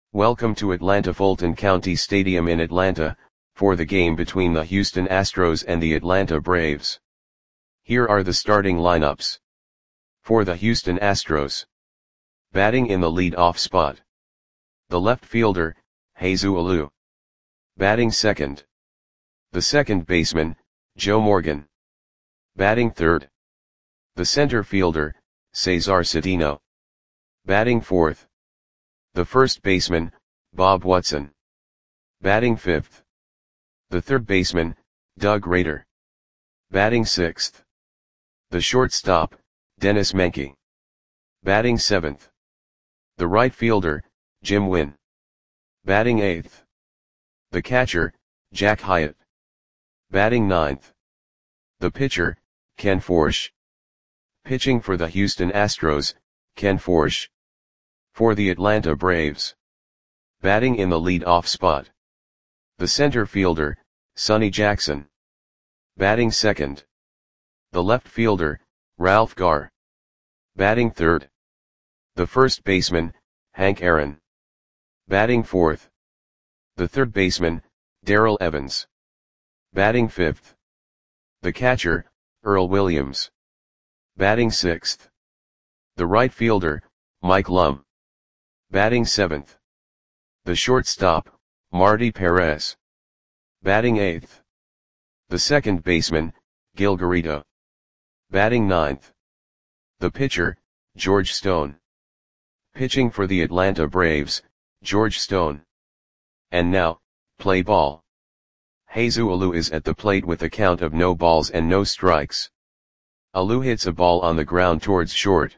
Welcome to Atlanta Fulton County Stadium in Atlanta, for the game between the Houston Astros and the Atlanta Braves. Here are the starting lineups. For the Houston Astros. Batting in the lead-off spot. The left fielder, Jesus Alou. Batting second. The second baseman, Joe Morgan. Batting third. The center fielder, Cesar Cedeno. Batting fourth. The first baseman, Bob Watson. Batting fifth. The third baseman, Doug Rader. Batting sixth. The shortstop, Dennis Menke. Batting seventh. The right fielder, Jim Wynn. Batting eighth. The catcher, Jack Hyatt. Batting ninth. The pitcher, Ken Forsch. Pitching for the Houston Astros, Ken Forsch. For the Atlanta Braves. Batting in the lead-off spot. The center fielder, Sonny Jackson. Batting second. The left fielder, Ralph Garr. Batting third. The first baseman, Hank Aaron. Batting fourth. The third baseman, Darrell Evans. Batting fifth. The catcher, Earl Williams. Batting sixth. The right fielder, Mike Lum. Batting seventh. The shortstop, Marty Perez. Batting eighth. The second baseman, Gil Garrido. Batting ninth. The pitcher, George Stone. Pitching for the Atlanta Braves, George Stone. And now, play ball. Jesus Alou is at the plate with a count of no balls and no strikes. Alou hits a ball on the ground towards short.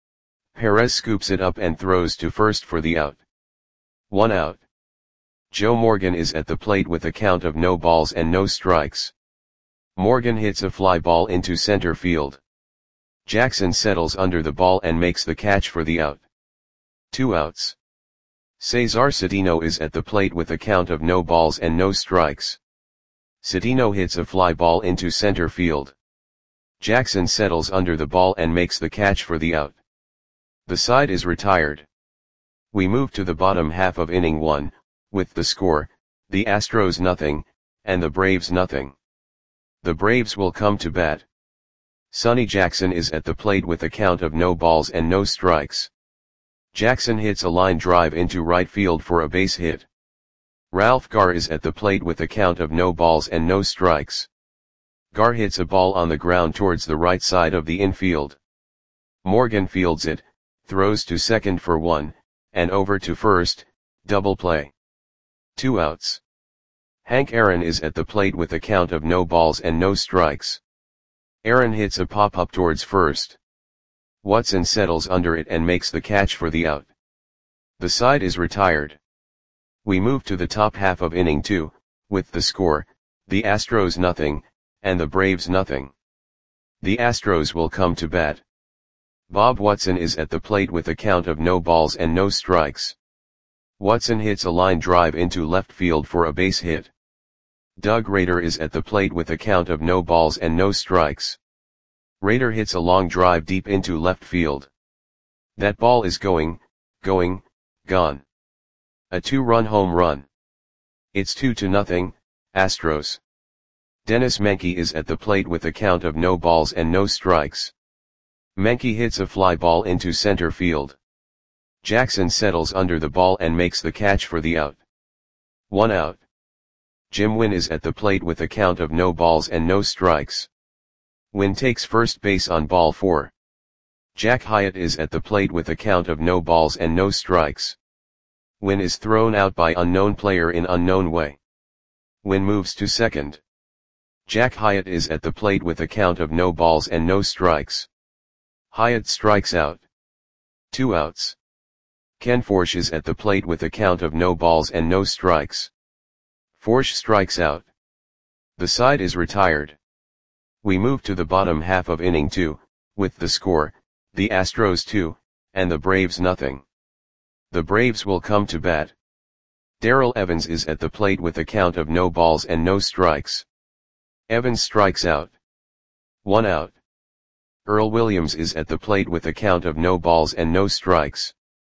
Perez scoops it up and throws to first for the out. 1 out. Joe Morgan is at the plate with a count of no balls and no strikes. Morgan hits a fly ball into center field. Jackson settles under the ball and makes the catch for the out. 2 outs. Cesar Cedeno is at the plate with a count of no balls and no strikes. Cedeno hits a fly ball into center field. Jackson settles under the ball and makes the catch for the out. The side is retired. We move to the bottom half of inning 1, with the score, the Astros nothing, and the Braves nothing. The Braves will come to bat. Sonny Jackson is at the plate with a count of no balls and no strikes. Jackson hits a line drive into right field for a base hit. Ralph Garr is at the plate with a count of no balls and no strikes. Garr hits a ball on the ground towards the right side of the infield. Morgan fields it, throws to second for 1, and over to first, double play. 2 outs. Hank Aaron is at the plate with a count of no balls and no strikes. Aaron hits a pop-up towards first. Watson settles under it and makes the catch for the out. The side is retired. We move to the top half of inning 2, with the score, the Astros nothing, and the Braves nothing. The Astros will come to bat. Bob Watson is at the plate with a count of no balls and no strikes. Watson hits a line drive into left field for a base hit. Doug Rader is at the plate with a count of no balls and no strikes. Rader hits a long drive deep into left field. That ball is gone. A 2-run home run. It's 2-0, Astros. Dennis Menke is at the plate with a count of no balls and no strikes. Menke hits a fly ball into center field. Jackson settles under the ball and makes the catch for the out. 1 out. Jim Wynn is at the plate with a count of no balls and no strikes. Wynn takes first base on ball 4. Jack Hyatt is at the plate with a count of no balls and no strikes. Wynn is thrown out by unknown player in unknown way. Wynn moves to second. Jack Hyatt is at the plate with a count of no balls and no strikes. Hyatt strikes out. 2 outs. Ken Forsch is at the plate with a count of no balls and no strikes. Forsch strikes out. The side is retired. We move to the bottom half of inning 2, with the score, the Astros 2, and the Braves nothing. The Braves will come to bat. Darrell Evans is at the plate with a count of no balls and no strikes. Evans strikes out. 1 out. Earl Williams is at the plate with a count of no balls and no strikes.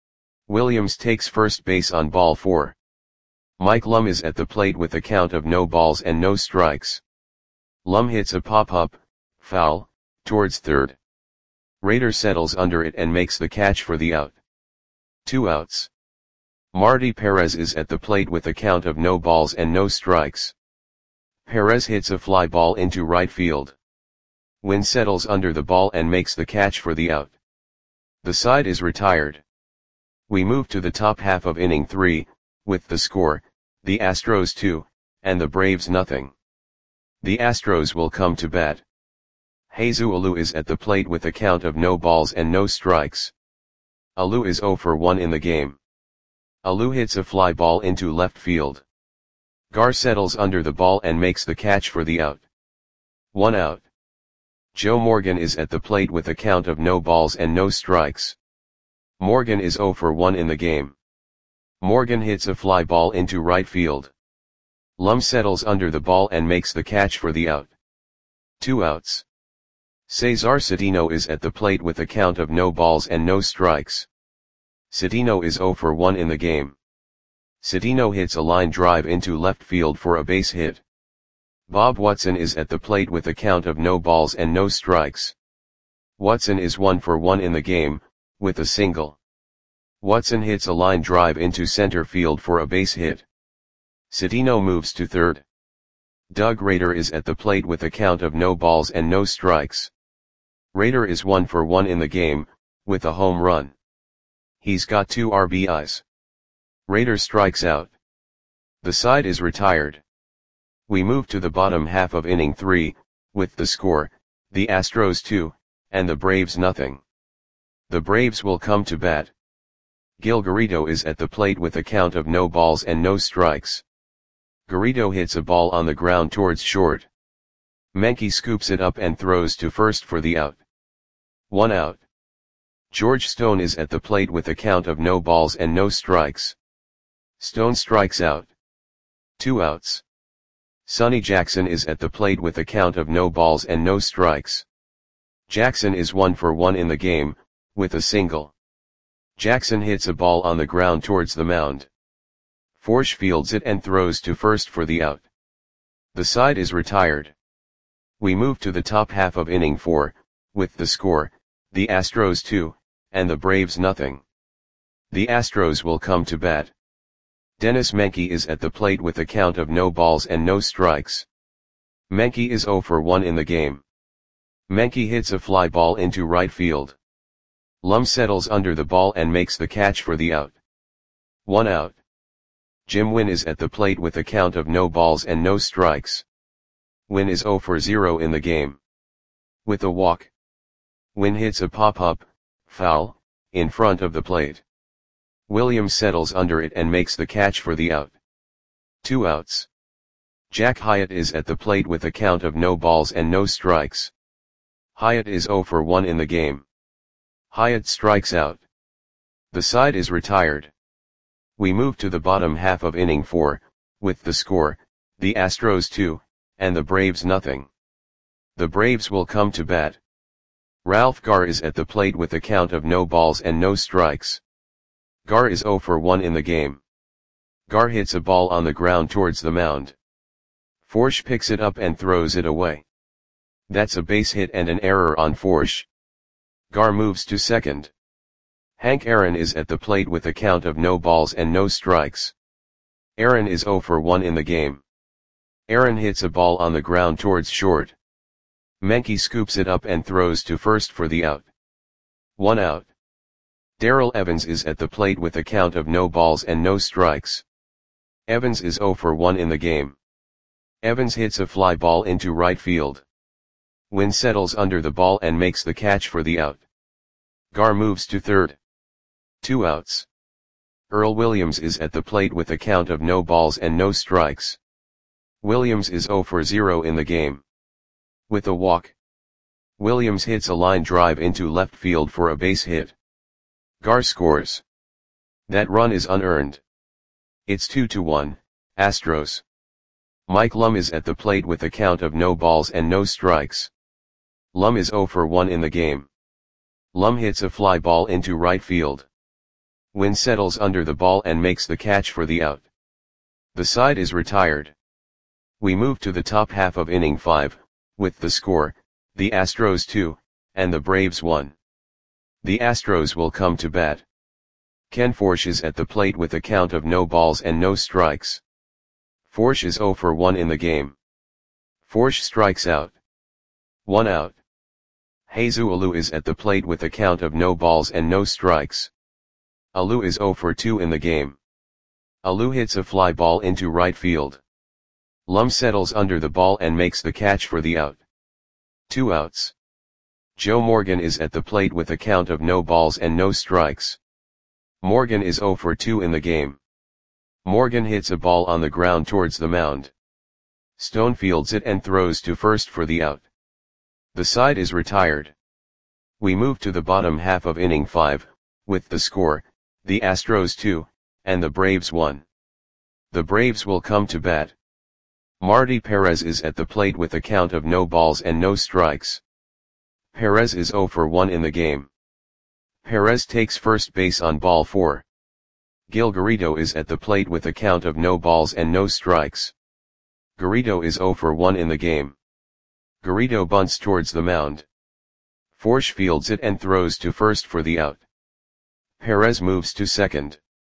Williams takes first base on ball 4. Mike Lum is at the plate with a count of no balls and no strikes. Lum hits a pop-up, foul, towards third. Rader settles under it and makes the catch for the out. 2 outs. Marty Perez is at the plate with a count of no balls and no strikes. Perez hits a fly ball into right field. Wynn settles under the ball and makes the catch for the out. The side is retired. We move to the top half of inning 3, with the score, the Astros 2, and the Braves nothing. The Astros will come to bat. Jesus Alou is at the plate with a count of no balls and no strikes. Alou is 0 for 1 in the game. Alou hits a fly ball into left field. Gar settles under the ball and makes the catch for the out. 1 out. Joe Morgan is at the plate with a count of no balls and no strikes. Morgan is 0 for 1 in the game. Morgan hits a fly ball into right field. Lum settles under the ball and makes the catch for the out. 2 outs. Cesar Cedeno is at the plate with a count of no balls and no strikes. Cedeno is 0 for 1 in the game. Cedeno hits a line drive into left field for a base hit. Bob Watson is at the plate with a count of no balls and no strikes. Watson is 1 for 1 in the game, with a single. Watson hits a line drive into center field for a base hit. Cedeno moves to third. Doug Rader is at the plate with a count of no balls and no strikes. Rader is 1 for 1 in the game, with a home run. He's got 2 RBIs. Rader strikes out. The side is retired. We move to the bottom half of inning 3, with the score, the Astros 2, and the Braves nothing. The Braves will come to bat. Gil Garrido is at the plate with a count of no balls and no strikes. Garrido hits a ball on the ground towards short. Menke scoops it up and throws to first for the out. 1 out. George Stone is at the plate with a count of no balls and no strikes. Stone strikes out. 2 outs. Sonny Jackson is at the plate with a count of no balls and no strikes. Jackson is 1 for 1 in the game, with a single. Jackson hits a ball on the ground towards the mound. Forsch fields it and throws to first for the out. The side is retired. We move to the top half of inning 4, with the score, the Astros 2, and the Braves nothing. The Astros will come to bat. Dennis Menke is at the plate with a count of no balls and no strikes. Menke is 0 for 1 in the game. Menke hits a fly ball into right field. Lum settles under the ball and makes the catch for the out. 1 out. Jim Wynn is at the plate with a count of no balls and no strikes. Wynn is 0 for 0 in the game. With a walk. Wynn hits a pop-up, foul, in front of the plate. Williams settles under it and makes the catch for the out. 2 outs. Jack Hyatt is at the plate with a count of no balls and no strikes. Hyatt is 0 for 1 in the game. Hyatt strikes out. The side is retired. We move to the bottom half of inning 4, with the score, the Astros 2, and the Braves nothing. The Braves will come to bat. Ralph Garr is at the plate with a count of no balls and no strikes. Garr is 0 for 1 in the game. Garr hits a ball on the ground towards the mound. Forsch picks it up and throws it away. That's a base hit and an error on Forsch. Garr moves to second. Hank Aaron is at the plate with a count of no balls and no strikes. Aaron is 0 for 1 in the game. Aaron hits a ball on the ground towards short. Menke scoops it up and throws to first for the out. 1 out. Darrell Evans is at the plate with a count of no balls and no strikes. Evans is 0 for 1 in the game. Evans hits a fly ball into right field. Wynn settles under the ball and makes the catch for the out. Garr moves to third. 2 outs. Earl Williams is at the plate with a count of no balls and no strikes. Williams is 0 for 0 in the game. With a walk. Williams hits a line drive into left field for a base hit. Garr scores. That run is unearned. It's 2-1, Astros. Mike Lum is at the plate with a count of no balls and no strikes. Lum is 0 for 1 in the game. Lum hits a fly ball into right field. Wynn settles under the ball and makes the catch for the out. The side is retired. We move to the top half of inning 5, with the score, the Astros 2, and the Braves 1. The Astros will come to bat. Ken Forsch is at the plate with a count of no balls and no strikes. Forsch is 0 for 1 in the game. Forsch strikes out. 1 out. Jesus Alou is at the plate with a count of no balls and no strikes. Alou is 0 for 2 in the game. Alou hits a fly ball into right field. Lum settles under the ball and makes the catch for the out. 2 outs. Joe Morgan is at the plate with a count of no balls and no strikes. Morgan is 0 for 2 in the game. Morgan hits a ball on the ground towards the mound. Stone fields it and throws to first for the out. The side is retired. We move to the bottom half of inning 5, with the score, the Astros 2, and the Braves 1. The Braves will come to bat. Marty Perez is at the plate with a count of no balls and no strikes. Perez is 0 for 1 in the game. Perez takes first base on ball 4. Gil Garrido is at the plate with a count of no balls and no strikes. Garrido is 0 for 1 in the game. Garrido bunts towards the mound. Forsch fields it and throws to first for the out. Perez moves to second.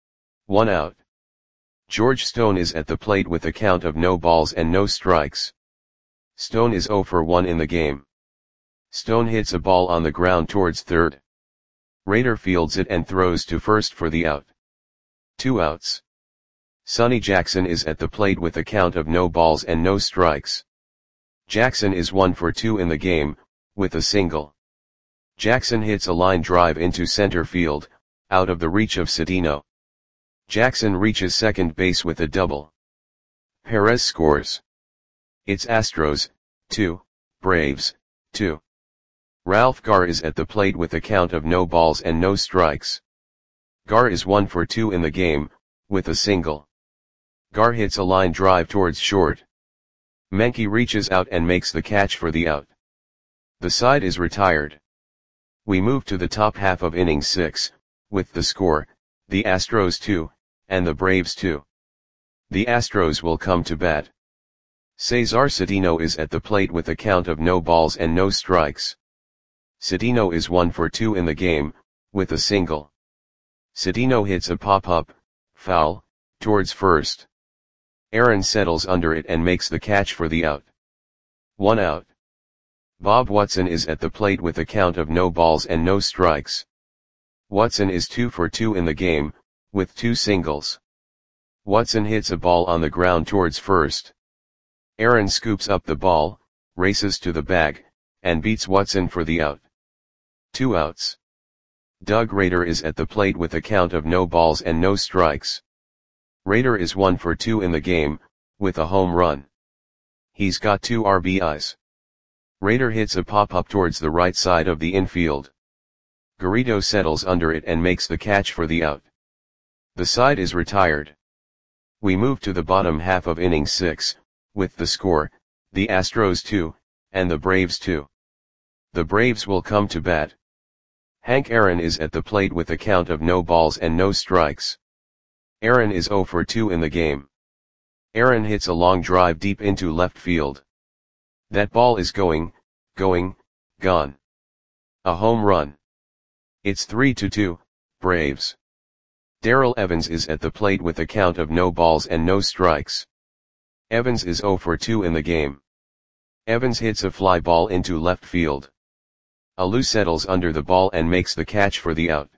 1 out. George Stone is at the plate with a count of no balls and no strikes. Stone is 0 for 1 in the game. Stone hits a ball on the ground towards third. Rader fields it and throws to first for the out. 2 outs. Sonny Jackson is at the plate with a count of no balls and no strikes. Jackson is 1 for 2 in the game, with a single. Jackson hits a line drive into center field, out of the reach of Cedeno. Jackson reaches second base with a double. Perez scores. It's Astros, 2, Braves, 2. Ralph Garr is at the plate with a count of no balls and no strikes. Garr is 1 for 2 in the game, with a single. Garr hits a line drive towards short. Menke reaches out and makes the catch for the out. The side is retired. We move to the top half of inning 6, with the score, the Astros 2, and the Braves 2. The Astros will come to bat. Cesar Cedeno is at the plate with a count of no balls and no strikes. Cedeno is 1 for 2 in the game, with a single. Cedeno hits a pop-up, foul, towards first. Aaron settles under it and makes the catch for the out. 1 out. Bob Watson is at the plate with a count of no balls and no strikes. Watson is 2 for 2 in the game, with 2 singles. Watson hits a ball on the ground towards first. Aaron scoops up the ball, races to the bag, and beats Watson for the out. 2 outs. Doug Rader is at the plate with a count of no balls and no strikes. Rader is 1 for 2 in the game, with a home run. He's got 2 RBIs. Rader hits a pop-up towards the right side of the infield. Garrido settles under it and makes the catch for the out. The side is retired. We move to the bottom half of inning 6, with the score, the Astros 2, and the Braves 2. The Braves will come to bat. Hank Aaron is at the plate with a count of no balls and no strikes. Aaron is 0 for 2 in the game. Aaron hits a long drive deep into left field. That ball is going, gone. A home run. It's 3-2, Braves. Darrell Evans is at the plate with a count of no balls and no strikes. Evans is 0 for 2 in the game. Evans hits a fly ball into left field. Alou settles under the ball and makes the catch for the out.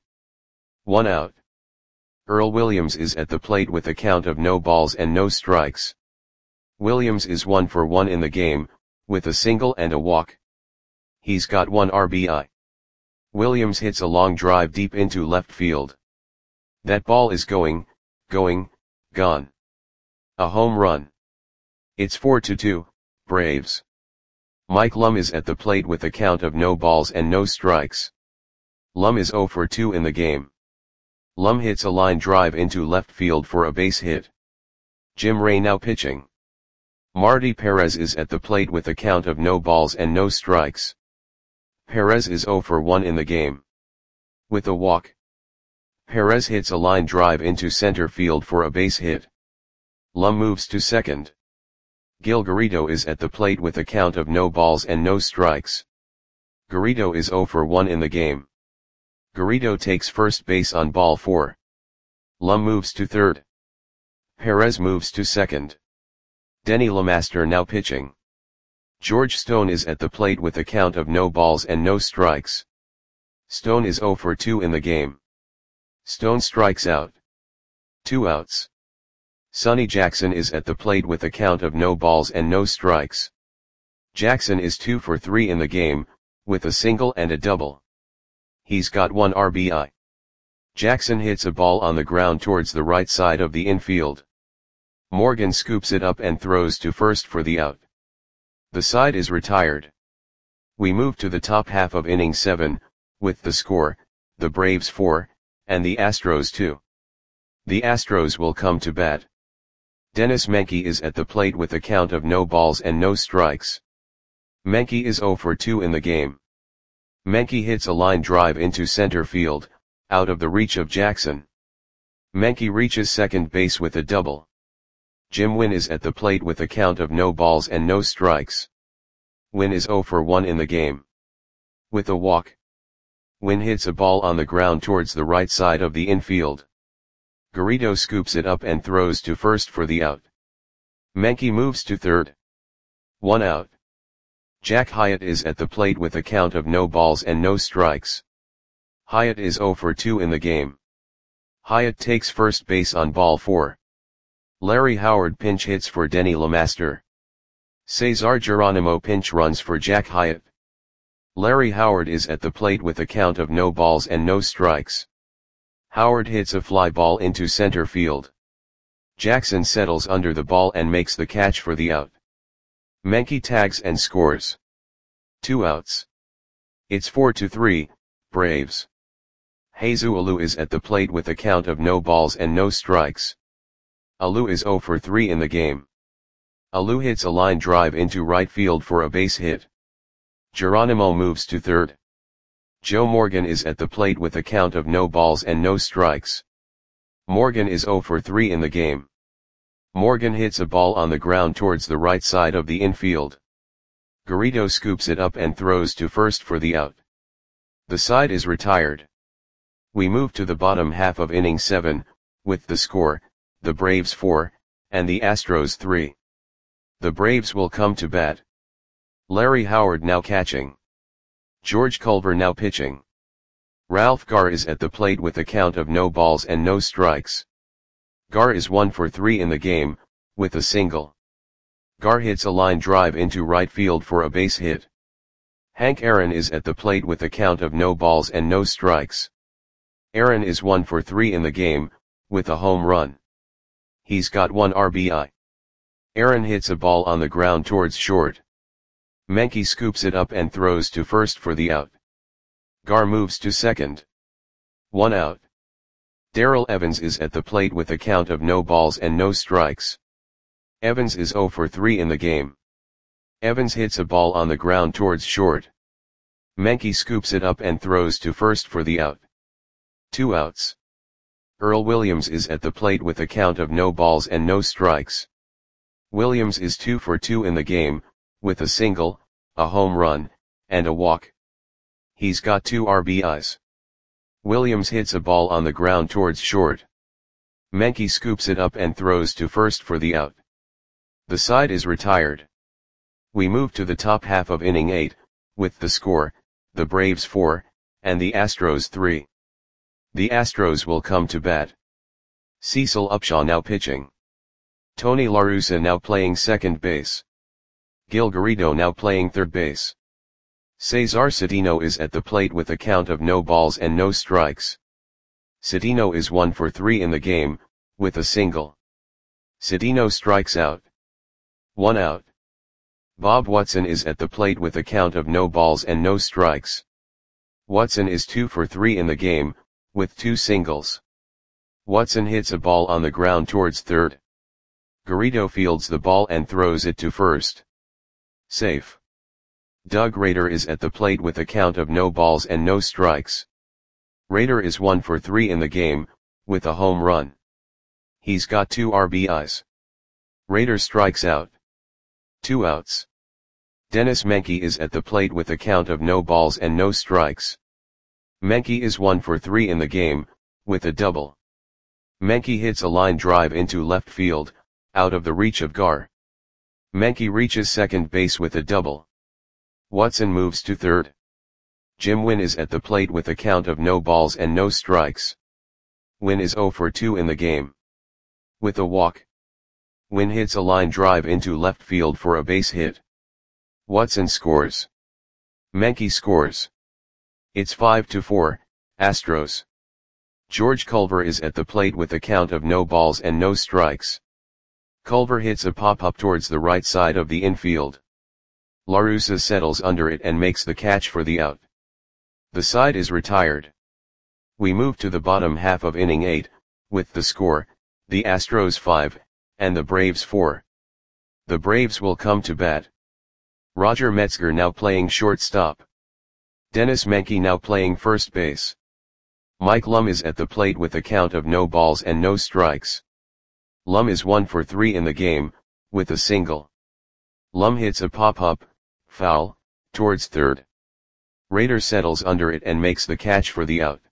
1 out. Earl Williams is at the plate with a count of no balls and no strikes. Williams is 1 for 1 in the game, with a single and a walk. He's got 1 RBI. Williams hits a long drive deep into left field. That ball is going, gone. A home run. It's 4-2, Braves. Mike Lum is at the plate with a count of no balls and no strikes. Lum is 0 for 2 in the game. Lum hits a line drive into left field for a base hit. Jim Ray now pitching. Marty Perez is at the plate with a count of no balls and no strikes. Perez is 0 for 1 in the game. With a walk. Perez hits a line drive into center field for a base hit. Lum moves to second. Gil Garrido is at the plate with a count of no balls and no strikes. Garrido is 0 for 1 in the game. Garrido takes first base on ball 4. Lum moves to third. Perez moves to second. Denny LeMaster now pitching. George Stone is at the plate with a count of no balls and no strikes. Stone is 0 for 2 in the game. Stone strikes out. 2 outs. Sonny Jackson is at the plate with a count of no balls and no strikes. Jackson is 2 for 3 in the game, with a single and a double. He's got 1 RBI. Jackson hits a ball on the ground towards the right side of the infield. Morgan scoops it up and throws to first for the out. The side is retired. We move to the top half of inning 7, with the score, the Braves 4, and the Astros 2. The Astros will come to bat. Dennis Menke is at the plate with a count of no balls and no strikes. Menke is 0 for 2 in the game. Menke hits a line drive into center field, out of the reach of Jackson. Menke reaches second base with a double. Jim Wynn is at the plate with a count of no balls and no strikes. Wynn is 0 for 1 in the game. With a walk. Wynn hits a ball on the ground towards the right side of the infield. Garrido scoops it up and throws to first for the out. Menke moves to third. 1 out. Jack Hyatt is at the plate with a count of no balls and no strikes. Hyatt is 0 for 2 in the game. Hyatt takes first base on ball 4. Larry Howard pinch hits for Denny LeMaster. Cesar Geronimo pinch runs for Jack Hyatt. Larry Howard is at the plate with a count of no balls and no strikes. Howard hits a fly ball into center field. Jackson settles under the ball and makes the catch for the out. Menke tags and scores. 2 outs. It's 4-3, Braves. Jesus Alou is at the plate with a count of no balls and no strikes. Alou is 0 for 3 in the game. Alou hits a line drive into right field for a base hit. Geronimo moves to third. Joe Morgan is at the plate with a count of no balls and no strikes. Morgan is 0 for 3 in the game. Morgan hits a ball on the ground towards the right side of the infield. Garrido scoops it up and throws to first for the out. The side is retired. We move to the bottom half of inning 7, with the score, the Braves 4, and the Astros 3. The Braves will come to bat. Larry Howard now catching. George Culver now pitching. Ralph Garr is at the plate with a count of no balls and no strikes. Garr is 1 for 3 in the game, with a single. Garr hits a line drive into right field for a base hit. Hank Aaron is at the plate with a count of no balls and no strikes. Aaron is 1 for 3 in the game, with a home run. He's got 1 RBI. Aaron hits a ball on the ground towards short. Menke scoops it up and throws to first for the out. Garr moves to second. 1 out. Darrell Evans is at the plate with a count of no balls and no strikes. Evans is 0 for 3 in the game. Evans hits a ball on the ground towards short. Menke scoops it up and throws to first for the out. 2 outs. Earl Williams is at the plate with a count of no balls and no strikes. Williams is 2 for 2 in the game, with a single, a home run, and a walk. He's got 2 RBIs. Williams hits a ball on the ground towards short. Menke scoops it up and throws to first for the out. The side is retired. We move to the top half of inning 8, with the score, the Braves 4, and the Astros 3. The Astros will come to bat. Cecil Upshaw now pitching. Tony La Russa now playing second base. Gil Garrido now playing third base. Cesar Cedeno is at the plate with a count of no balls and no strikes. Cedeno is 1 for 3 in the game, with a single. Cedeno strikes out. 1 out. Bob Watson is at the plate with a count of no balls and no strikes. Watson is 2 for 3 in the game, with 2 singles. Watson hits a ball on the ground towards third. Garrido fields the ball and throws it to first. Safe. Doug Rader is at the plate with a count of no balls and no strikes. Rader is 1 for 3 in the game, with a home run. He's got 2 RBIs. Rader strikes out. 2 outs. Dennis Menke is at the plate with a count of no balls and no strikes. Menke is 1 for 3 in the game, with a double. Menke hits a line drive into left field, out of the reach of Gar. Menke reaches second base with a double. Watson moves to third. Jim Wynn is at the plate with a count of no balls and no strikes. Wynn is 0 for 2 in the game. With a walk. Wynn hits a line drive into left field for a base hit. Watson scores. Menke scores. It's 5-4, Astros. George Culver is at the plate with a count of no balls and no strikes. Culver hits a pop-up towards the right side of the infield. La Russa settles under it and makes the catch for the out. The side is retired. We move to the bottom half of inning 8, with the score, the Astros 5, and the Braves 4. The Braves will come to bat. Roger Metzger now playing shortstop. Dennis Menke now playing first base. Mike Lum is at the plate with a count of no balls and no strikes. Lum is 1 for 3 in the game, with a single. Lum hits a pop-up, foul, towards third. Rader settles under it and makes the catch for the out.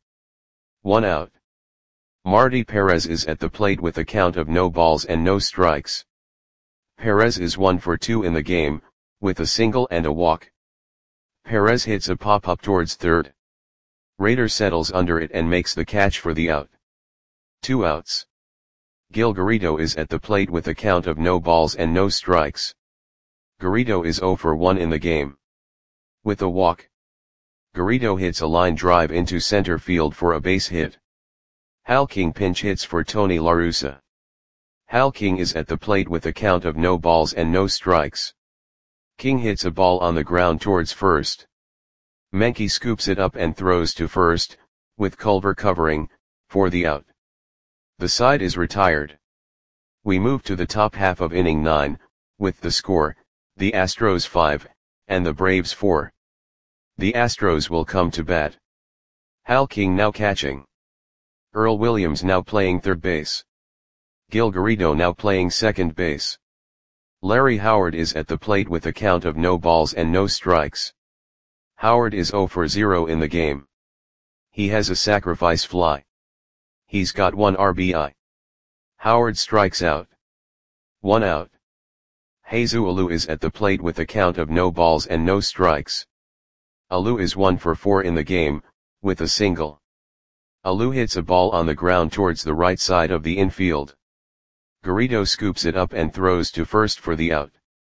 1 out. Marty Perez is at the plate with a count of no balls and no strikes. Perez is 1 for 2 in the game, with a single and a walk. Perez hits a pop-up towards third. Rader settles under it and makes the catch for the out. 2 outs. Gil Garrido is at the plate with a count of no balls and no strikes. Garrido is 0 for 1 in the game. With a walk. Garrido hits a line drive into center field for a base hit. Hal King pinch hits for Tony La Russa. Hal King is at the plate with a count of no balls and no strikes. King hits a ball on the ground towards first. Menke scoops it up and throws to first, with Culver covering, for the out. The side is retired. We move to the top half of inning 9, with the score, the Astros 5, and the Braves 4. The Astros will come to bat. Hal King now catching. Earl Williams now playing third base. Gil Garrido now playing second base. Larry Howard is at the plate with a count of no balls and no strikes. Howard is 0 for 0 in the game. He has a sacrifice fly. He's got 1 RBI. Howard strikes out. 1 out. Jesus Alou is at the plate with a count of no balls and no strikes. Alou is 1 for 4 in the game, with a single. Alou hits a ball on the ground towards the right side of the infield. Garrido scoops it up and throws to first for the out.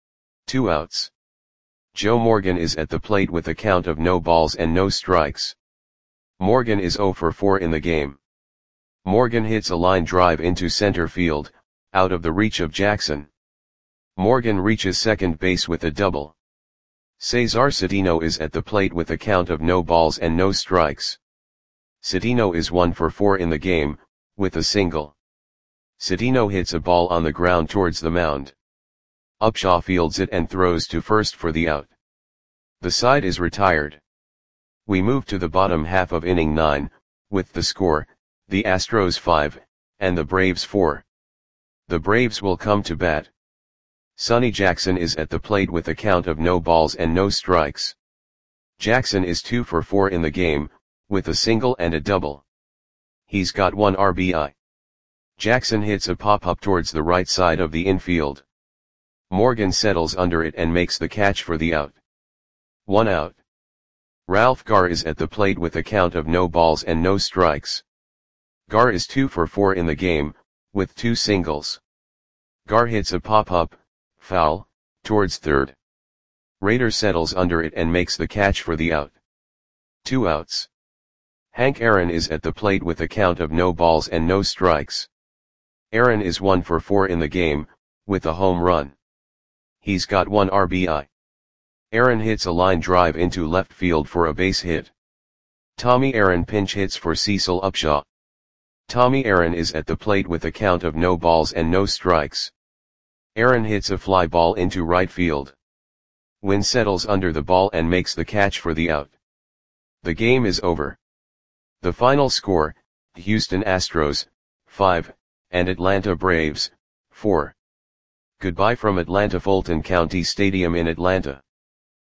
2 outs. Joe Morgan is at the plate with a count of no balls and no strikes. Morgan is 0 for 4 in the game. Morgan hits a line drive into center field, out of the reach of Jackson. Morgan reaches second base with a double. Cesar Cedeno is at the plate with a count of no balls and no strikes. Cedeno is 1 for 4 in the game, with a single. Cedeno hits a ball on the ground towards the mound. Upshaw fields it and throws to first for the out. The side is retired. We move to the bottom half of inning 9, with the score, the Astros 5, and the Braves 4. The Braves will come to bat. Sonny Jackson is at the plate with a count of no balls and no strikes. Jackson is 2 for 4 in the game, with a single and a double. He's got 1 RBI. Jackson hits a pop-up towards the right side of the infield. Morgan settles under it and makes the catch for the out. 1 out. Ralph Gar is at the plate with a count of no balls and no strikes. Gar is 2 for 4 in the game, with 2 singles. Gar hits a pop-up, foul, towards third. Rader settles under it and makes the catch for the out. 2 outs. Hank Aaron is at the plate with a count of no balls and no strikes. Aaron is 1 for 4 in the game, with a home run. He's got 1 RBI. Aaron hits a line drive into left field for a base hit. Tommy Aaron pinch hits for Cecil Upshaw. Tommy Aaron is at the plate with a count of no balls and no strikes. Aaron hits a fly ball into right field. Wynn settles under the ball and makes the catch for the out. The game is over. The final score, Houston Astros, 5, and Atlanta Braves, 4. Goodbye from Atlanta Fulton County Stadium in Atlanta.